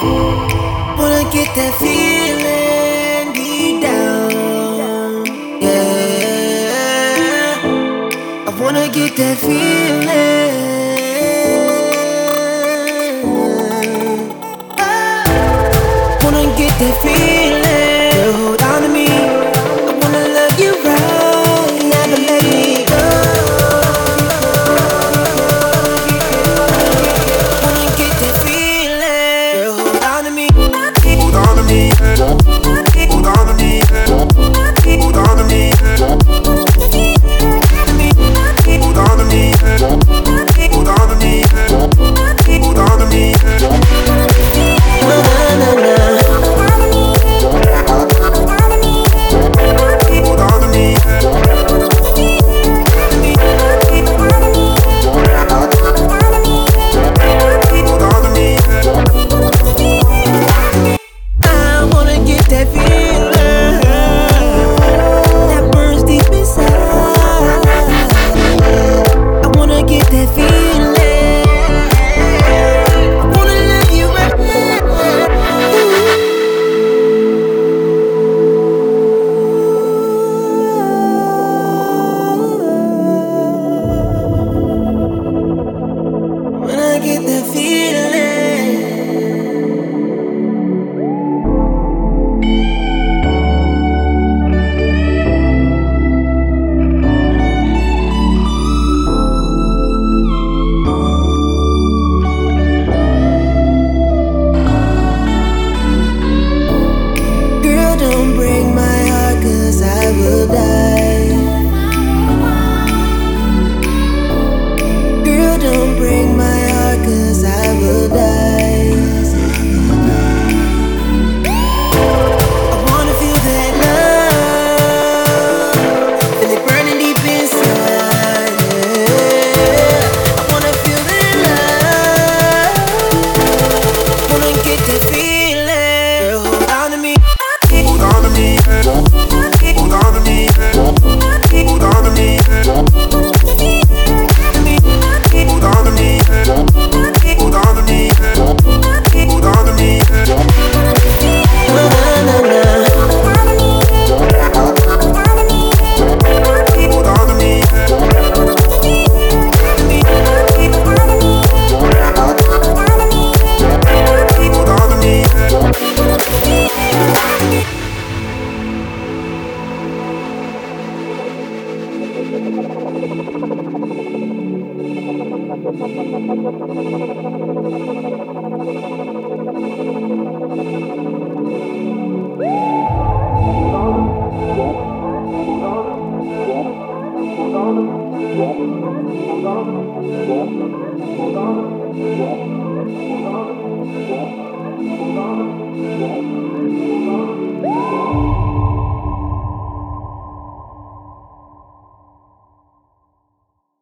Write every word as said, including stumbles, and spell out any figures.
Wanna get that feeling deep down. Yeah, I wanna get that feeling. Wanna get that feeling. Girl, hold on to me. I wanna love you right, never let me go. Wanna get that feeling. Girl, hold on to me. Hold on to me, hold on to me, hold on to me, hold on to me, hold on to me, hold on to me. Na na na. Hold on to me. Hold on to me. I wanna get that feeling that burns deep inside. I wanna get that feeling. I wanna love you right. When I get that feeling. Girl, don't break my heart, 'cause I will die. Girl, don't break my heart, 'cause I will die. I wanna feel that love, feel it burning deep inside. Yeah. I wanna feel that love, wanna get that feeling. Girl, hold on to me. Hold on to me, hold on to me, hold on to me, hold on to me, hold on to me, hold on to me. Na na na. Hold on to me. Hold on to me. Thank you.